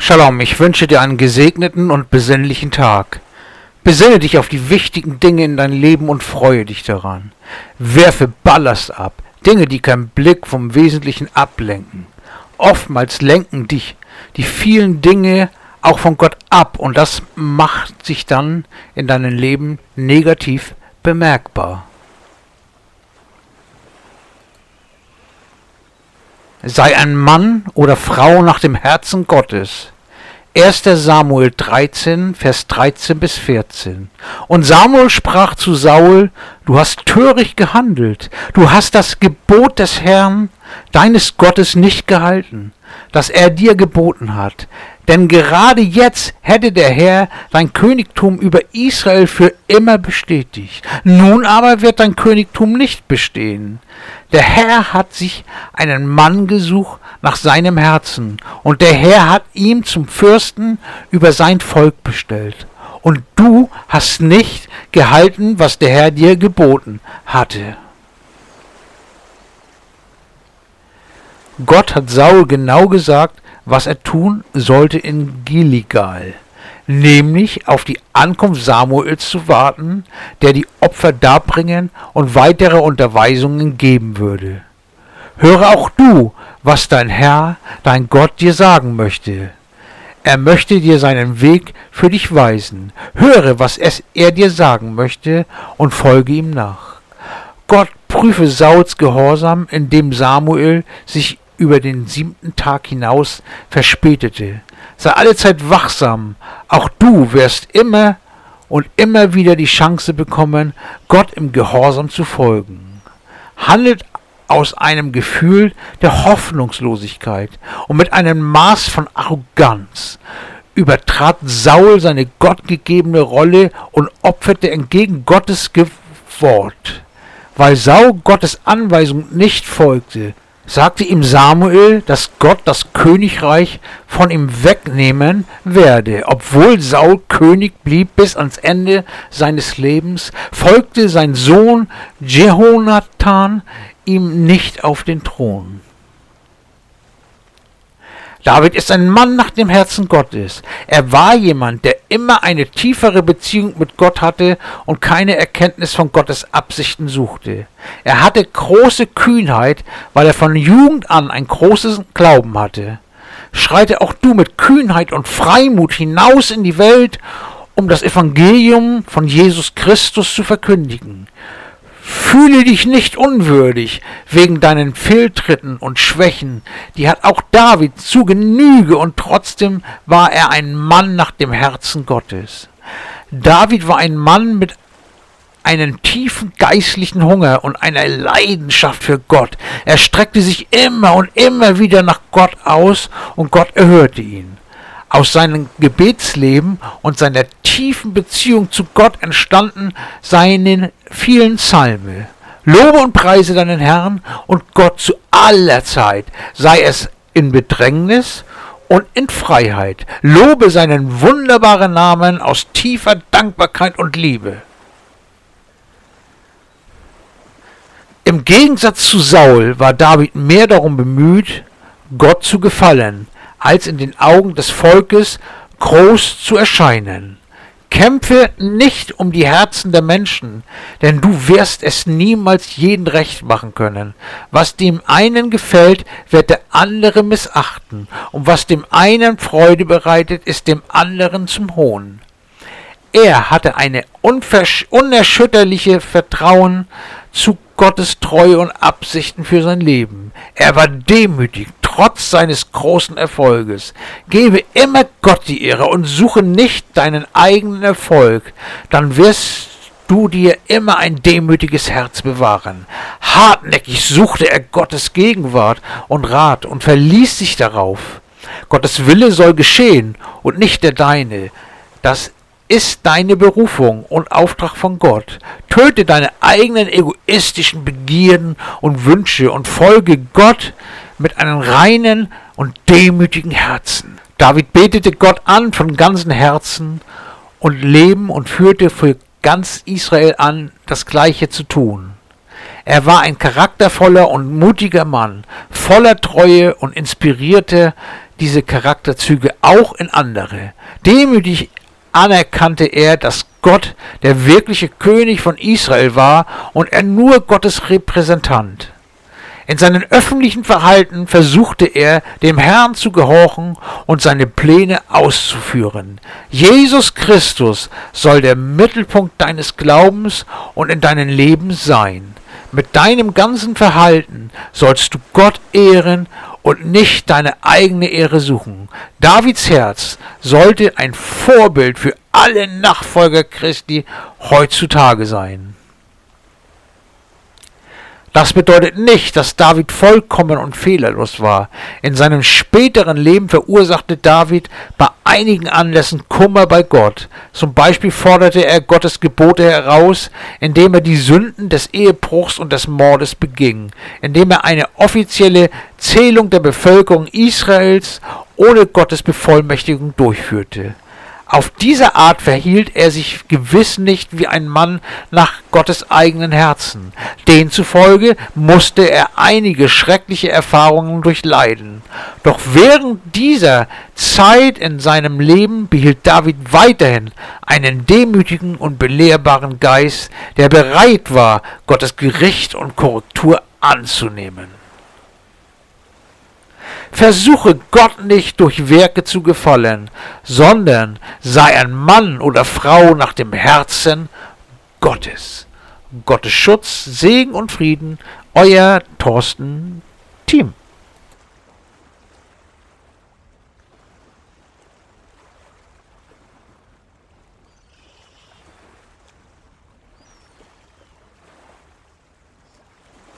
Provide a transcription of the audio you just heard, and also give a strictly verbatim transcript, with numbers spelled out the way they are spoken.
Shalom, ich wünsche dir einen gesegneten und besinnlichen Tag. Besinne dich auf die wichtigen Dinge in dein Leben und freue dich daran. Werfe Ballast ab, Dinge, die keinen Blick vom Wesentlichen ablenken. Oftmals lenken dich die vielen Dinge auch von Gott ab und das macht sich dann in deinem Leben negativ bemerkbar. Sei ein Mann oder Frau nach dem Herzen Gottes. erster Samuel dreizehn, Vers dreizehn bis vierzehn. Und Samuel sprach zu Saul: Du hast töricht gehandelt, du hast das Gebot des Herrn, deines Gottes, nicht gehalten, das er dir geboten hat. Denn gerade jetzt hätte der Herr dein Königtum über Israel für immer bestätigt. Nun aber wird dein Königtum nicht bestehen. Der Herr hat sich einen Mann gesucht nach seinem Herzen, und der Herr hat ihn zum Fürsten über sein Volk bestellt. Und du hast nicht gehalten, was der Herr dir geboten hatte. Gott hat Saul genau gesagt, was er tun sollte in Gilgal, nämlich auf die Ankunft Samuels zu warten, der die Opfer darbringen und weitere Unterweisungen geben würde. Höre auch du, was dein Herr, dein Gott dir sagen möchte. Er möchte dir seinen Weg für dich weisen. Höre, was es er dir sagen möchte, und folge ihm nach. Gott prüfe Sauls Gehorsam, indem Samuel sich über den siebten Tag hinaus verspätete. Sei allezeit wachsam, auch du wirst immer und immer wieder die Chance bekommen, Gott im Gehorsam zu folgen. Handelt aus einem Gefühl der Hoffnungslosigkeit und mit einem Maß von Arroganz übertrat Saul seine gottgegebene Rolle und opferte entgegen Gottes Wort. Weil Saul Gottes Anweisung nicht folgte, sagte ihm Samuel, dass Gott das Königreich von ihm wegnehmen werde. Obwohl Saul König blieb bis ans Ende seines Lebens, folgte sein Sohn Jehonathan ihm nicht auf den Thron. David ist ein Mann nach dem Herzen Gottes. Er war jemand, der immer eine tiefere Beziehung mit Gott hatte und keine Erkenntnis von Gottes Absichten suchte. Er hatte große Kühnheit, weil er von Jugend an ein großes Glauben hatte. Schreite auch du mit Kühnheit und Freimut hinaus in die Welt, um das Evangelium von Jesus Christus zu verkündigen. Fühle dich nicht unwürdig wegen deinen Fehltritten und Schwächen, die hat auch David zu Genüge, und trotzdem war er ein Mann nach dem Herzen Gottes. David war ein Mann mit einem tiefen geistlichen Hunger und einer Leidenschaft für Gott. Er streckte sich immer und immer wieder nach Gott aus, und Gott erhörte ihn. Aus seinem Gebetsleben und seiner tiefen Beziehung zu Gott entstanden seine vielen Psalme. Lobe und preise deinen Herrn und Gott zu aller Zeit, sei es in Bedrängnis und in Freiheit. Lobe seinen wunderbaren Namen aus tiefer Dankbarkeit und Liebe. Im Gegensatz zu Saul war David mehr darum bemüht, Gott zu gefallen, als in den Augen des Volkes groß zu erscheinen. Kämpfe nicht um die Herzen der Menschen, denn du wirst es niemals jedem recht machen können. Was dem einen gefällt, wird der andere missachten, und was dem einen Freude bereitet, ist dem anderen zum Hohn. Er hatte eine unerschütterliche Vertrauen zu Gottes Treue und Absichten für sein Leben. Er war demütig, trotz seines großen Erfolges. Gebe immer Gott die Ehre und suche nicht deinen eigenen Erfolg, dann wirst du dir immer ein demütiges Herz bewahren. Hartnäckig suchte er Gottes Gegenwart und Rat und verließ sich darauf. Gottes Wille soll geschehen und nicht der deine. Das ist deine Berufung und Auftrag von Gott. Töte deine eigenen egoistischen Begierden und Wünsche und folge Gott mit einem reinen und demütigen Herzen. David betete Gott an von ganzem Herzen und Leben und führte für ganz Israel an, das Gleiche zu tun. Er war ein charaktervoller und mutiger Mann, voller Treue und inspirierte diese Charakterzüge auch in andere. Demütig anerkannte er, dass Gott der wirkliche König von Israel war und er nur Gottes Repräsentant. In seinem öffentlichen Verhalten versuchte er, dem Herrn zu gehorchen und seine Pläne auszuführen. Jesus Christus soll der Mittelpunkt deines Glaubens und in deinem Leben sein. Mit deinem ganzen Verhalten sollst du Gott ehren und nicht deine eigene Ehre suchen. Davids Herz sollte ein Vorbild für alle Nachfolger Christi heutzutage sein. Das bedeutet nicht, dass David vollkommen und fehlerlos war. In seinem späteren Leben verursachte David bei einigen Anlässen Kummer bei Gott. Zum Beispiel forderte er Gottes Gebote heraus, indem er die Sünden des Ehebruchs und des Mordes beging, indem er eine offizielle Zählung der Bevölkerung Israels ohne Gottes Bevollmächtigung durchführte. Auf diese Art verhielt er sich gewiss nicht wie ein Mann nach Gottes eigenen Herzen. Demzufolge musste er einige schreckliche Erfahrungen durchleiden. Doch während dieser Zeit in seinem Leben behielt David weiterhin einen demütigen und belehrbaren Geist, der bereit war, Gottes Gericht und Korrektur anzunehmen. Versuche Gott nicht durch Werke zu gefallen, sondern sei ein Mann oder Frau nach dem Herzen Gottes. Gottes Schutz, Segen und Frieden, euer Thorsten Thiem.